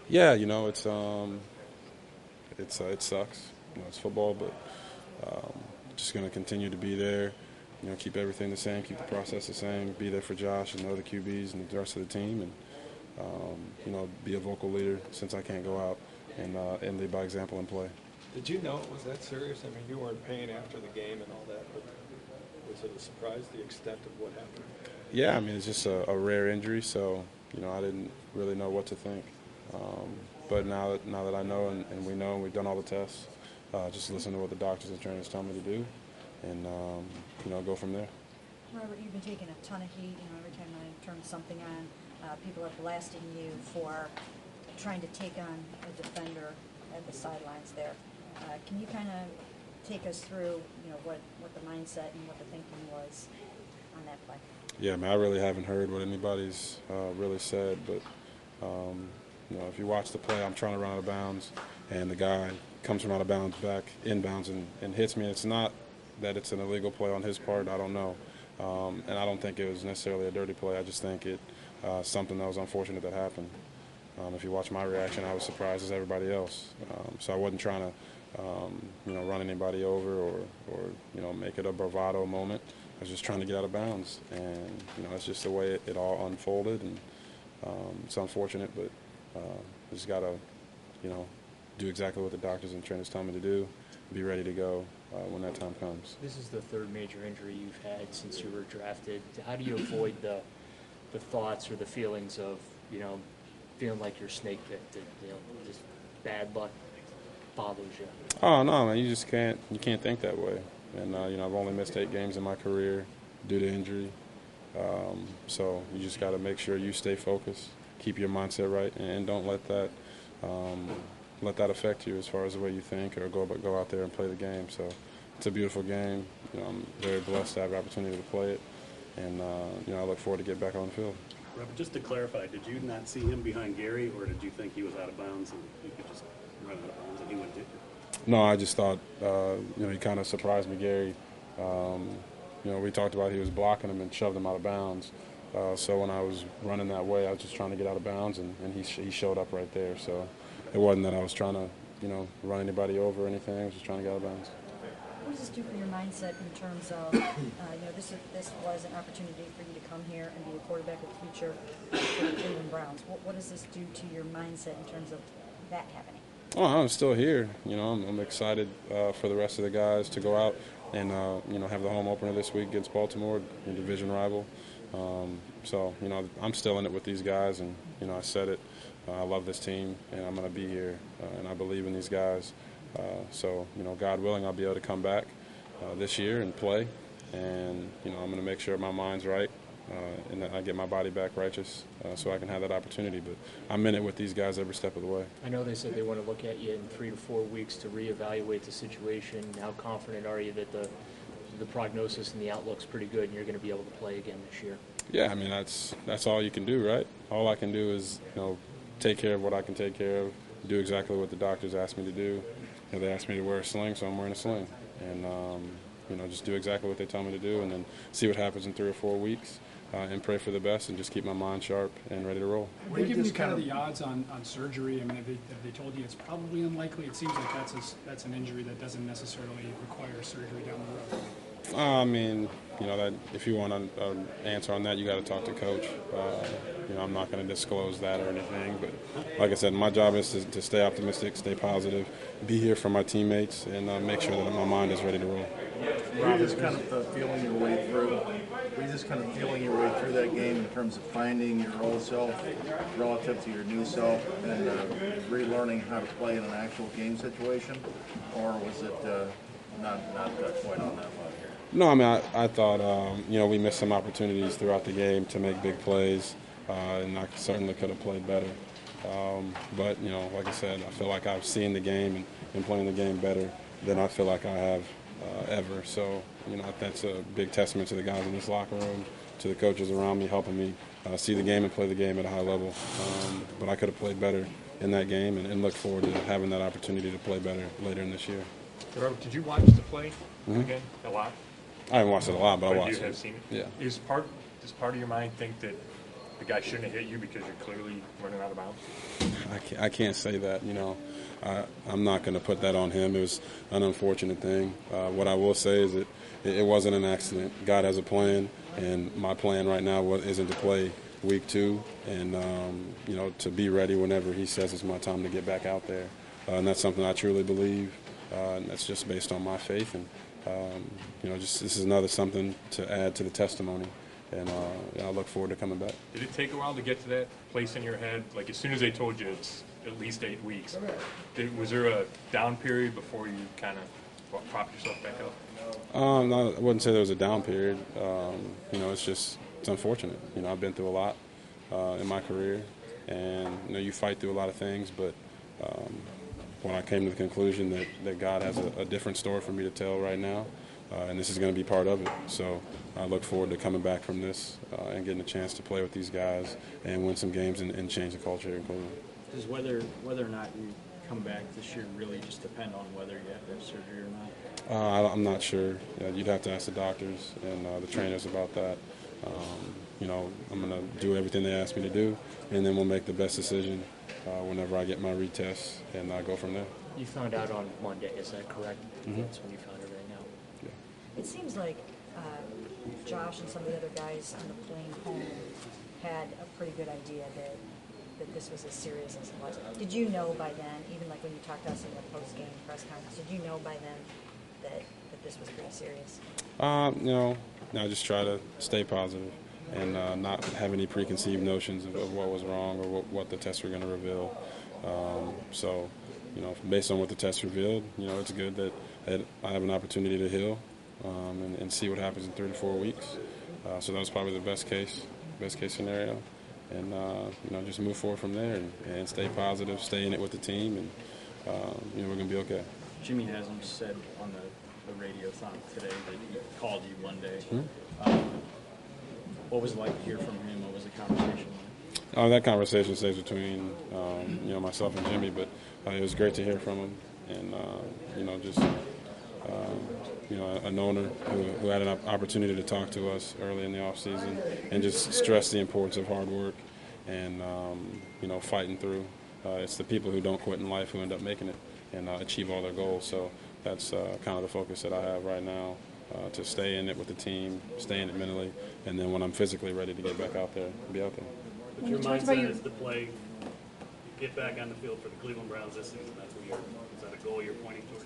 Yeah, it sucks. It's football, but just going to continue to be there. Keep everything the same, keep the process the same, be there for Josh and the other QBs and the rest of the team, and be a vocal leader since I can't go out and lead by example and play. Did you know it was that serious? I mean, you were in pain after the game and all that, but was it a surprise the extent of what happened? Yeah, I mean, it's just a rare injury, so I didn't really know what to think. But now that I know and we know and we've done all the tests, just listen to what the doctors and trainers tell me to do, and go from there. Robert, you've been taking a ton of heat. Every time I turn something on, people are blasting you for trying to take on a defender at the sidelines there. Can you kind of take us through, what the mindset and what the thinking was on that play? Yeah, man, I really haven't heard what anybody's really said, but if you watch the play, I'm trying to run out of bounds, and the guy comes from out of bounds back inbounds and hits me. It's not that it's an illegal play on his part. I don't know, and I don't think it was necessarily a dirty play. I just think it something that was unfortunate that happened. If you watch my reaction, I was surprised as everybody else. So I wasn't trying to, run anybody over or make it a bravado moment. I was just trying to get out of bounds, and that's just the way it all unfolded, and it's unfortunate, but just got to, do exactly what the doctors and trainers tell me to do, be ready to go when that time comes. This is the third major injury you've had since you were drafted. How do you avoid the thoughts or the feelings of, feeling like you're snake bit, that, just bad luck bothers you? Oh, no, man, you can't think that way. And, I've only missed 8 games in my career due to injury. So you just got to make sure you stay focused, keep your mindset right, and don't let that affect you as far as the way you think or go out there and play the game. So it's a beautiful game. I'm very blessed to have the opportunity to play it, and I look forward to get back on the field. Robert, just to clarify, did you not see him behind Gary, or did you think he was out of bounds and you could just run out of bounds and he wouldn't hit you? No, I just thought, he kind of surprised me, Gary. We talked about he was blocking him and shoved him out of bounds. So when I was running that way, I was just trying to get out of bounds, and he showed up right there. So it wasn't that I was trying to, run anybody over or anything. I was just trying to get out of bounds. What does this do for your mindset in terms of, this was an opportunity for you to come here and be a quarterback of the future for the Cleveland Browns. What does this do to your mindset in terms of that happening? Oh, I'm still here. I'm excited for the rest of the guys to go out and, have the home opener this week against Baltimore, a division rival. So, I'm still in it with these guys, and, I said it. I love this team, and I'm going to be here, and I believe in these guys. So, God willing, I'll be able to come back this year and play. And, I'm going to make sure my mind's right and that I get my body back righteous so I can have that opportunity. But I'm in it with these guys every step of the way. I know they said they want to look at you in 3 to 4 weeks to reevaluate the situation. How confident are you that the prognosis and the outlook's pretty good and you're going to be able to play again this year? Yeah, I mean, that's all you can do, right? All I can do is, take care of what I can take care of, do exactly what the doctors asked me to do. They asked me to wear a sling, so I'm wearing a sling. And, just do exactly what they tell me to do, and then see what happens in 3 or 4 weeks, and pray for the best and just keep my mind sharp and ready to roll. Are they giving you kind of the odds on surgery? I mean, have they told you it's probably unlikely? It seems like that's an injury that doesn't necessarily require surgery down the road. I mean, that if you want an answer on that, you got to talk to Coach. I'm not going to disclose that or anything. But like I said, my job is to stay optimistic, stay positive, be here for my teammates, and make sure that my mind is ready to roll. Rob, just kind of feeling your way through. Were you just kind of feeling your way through that game in terms of finding your old self relative to your new self and relearning how to play in an actual game situation, or was it not quite on that level? No, I mean, I thought, we missed some opportunities throughout the game to make big plays, and I certainly could have played better. But, like I said, I feel like I've seen the game and playing the game better than I feel like I have ever. So, that's a big testament to the guys in this locker room, to the coaches around me, helping me see the game and play the game at a high level. But I could have played better in that game and look forward to having that opportunity to play better later in this year. Robert, did you watch the play again a lot? I haven't watched it a lot, but I watched it. You have seen it? Yeah. Does part of your mind think that the guy shouldn't have hit you because you're clearly running out of bounds? I can't say that. I'm not going to put that on him. It was an unfortunate thing. What I will say is that it wasn't an accident. God has a plan, and my plan right now isn't to play week 2 and, to be ready whenever he says it's my time to get back out there. And that's something I truly believe, and that's just based on my faith. And, this is another something to add to the testimony. And I look forward to coming back. Did it take a while to get to that place in your head? Like, as soon as they told you it's at least 8 weeks, was there a down period before you kind of propped yourself back up? No, I wouldn't say there was a down period. It's unfortunate. I've been through a lot in my career, and you fight through a lot of things. But when I came to the conclusion that God has a different story for me to tell right now, and this is going to be part of it. So I look forward to coming back from this and getting a chance to play with these guys and win some games and change the culture in Cleveland. Does whether or not you come back this year really just depend on whether you have to have surgery or not? I'm not sure. You'd have to ask the doctors and the trainers about that. I'm going to do everything they ask me to do, and then we'll make the best decision whenever I get my retest, and I'll go from there. You found out on Monday, is that correct? Mm-hmm. That's when you found it right now. Yeah. It seems like Josh and some of the other guys on the plane home had a pretty good idea that this was as serious as it was. Did you know by then, even like when you talked to us in the post-game press conference, did you know by then that this was pretty serious? I just try to stay positive and not have any preconceived notions of what was wrong or what the tests were going to reveal. Based on what the test revealed, it's good that I have an opportunity to heal and see what happens in 3 to 4 weeks. So that was probably the best case scenario. And, just move forward from there and stay positive, stay in it with the team, and, we're going to be okay. Jimmy Haslam said on the radio-thon today that he called you one day. What was it like to hear from him? What was the conversation like? That conversation stays between, myself and Jimmy, but it was great to hear from him. And, an owner who had an opportunity to talk to us early in the offseason and just stress the importance of hard work and, fighting through. It's the people who don't quit in life who end up making it and achieve all their goals. So that's kind of the focus that I have right now, to stay in it with the team, stay in it mentally, and then when I'm physically ready to get back out there, be out there. But your mindset is to play, get back on the field for the Cleveland Browns this season. Is that a goal you're pointing toward?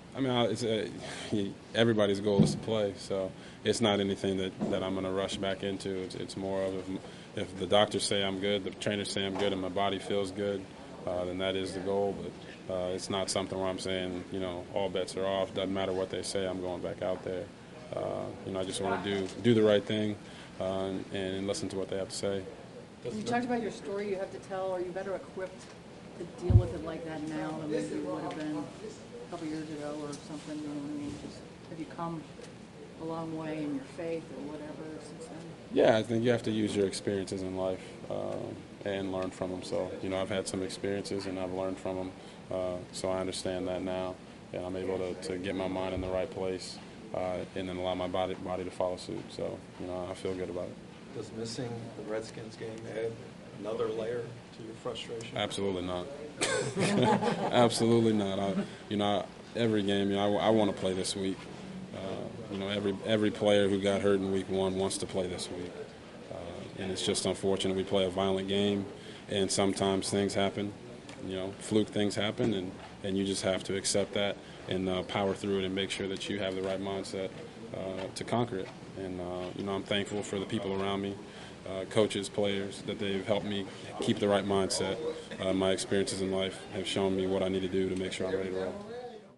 Everybody's goal is to play, so it's not anything that I'm going to rush back into. It's more of if the doctors say I'm good, the trainers say I'm good, and my body feels good, then that is the goal. But it's not something where I'm saying, all bets are off. Doesn't matter what they say, I'm going back out there. I just want to do the right thing and listen to what they have to say. You talked about your story you have to tell. Are you better equipped to deal with it like that now than maybe you would have been a couple years ago or something? You know what I mean? Have you come a long way in your faith or whatever since then? Yeah, I think you have to use your experiences in life and learn from them. So, I've had some experiences and I've learned from them. So I understand that now, and I'm able to get my mind in the right place and then allow my body to follow suit. So, I feel good about it. Does missing the Redskins game add another layer to your frustration? Absolutely not. Absolutely not. Every game, I want to play this week. Every player who got hurt in week 1 wants to play this week. And it's just unfortunate we play a violent game, and sometimes things happen. Fluke things happen, and you just have to accept that and power through it and make sure that you have the right mindset to conquer it. And, I'm thankful for the people around me, coaches, players, that they've helped me keep the right mindset. My experiences in life have shown me what I need to do to make sure I'm ready to roll.